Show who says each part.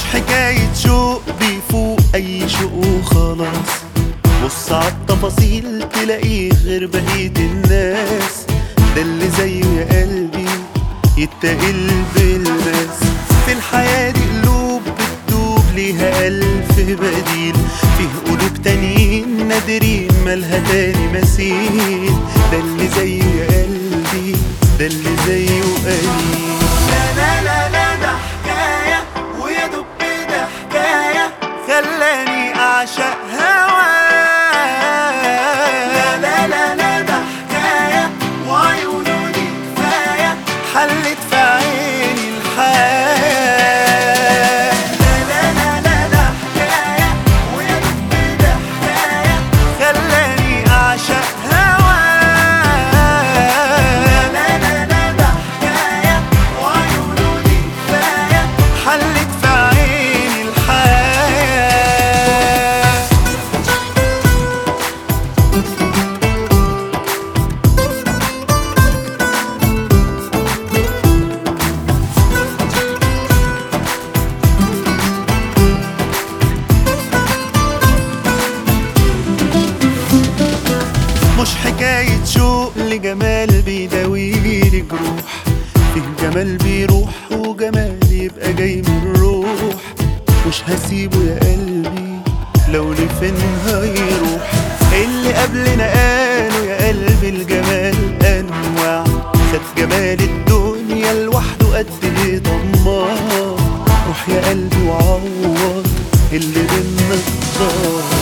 Speaker 1: حكاية شوق بيفوق أي شوق وخلاص. بص عالتفاصيل تلاقيه غير بقية الناس. ده اللي زيه يا قلبي يتقل بالناس. في الحياة دي قلوب بتدوب ليها ألف بديل. فيه قلوب تانيين نادرين مالها تاني مثيل. ده اللي زيه يا قلبي ده اللي زيه قليل. لا لا لا لا ده حكاية ويا دب ده حكاية خلاني أعشق هواه. لا لا لا لا ده حكاية وعيونه دي كفاية حلت في عيني الحياة. لا لا لا لا ده حكاية ويا دب ده حكاية خلاني أعشق هواه. لا لا لا ده حكاية وعيونه دي كفاية حلت في عيني الحياة. مش حكاية شوق لجمال بيداويلي جروح. فيه جمال بيروح وجمال يبقى جاي من الروح. مش هسيبه يا قلبي لو لفين هيروح. اللي قبلنا قالوا يا قلبي الجمال أنواع. خد جمال الدنيا لوحده قد ايه طماع. روح يا قلبي وعوض اللي بينا ضاع.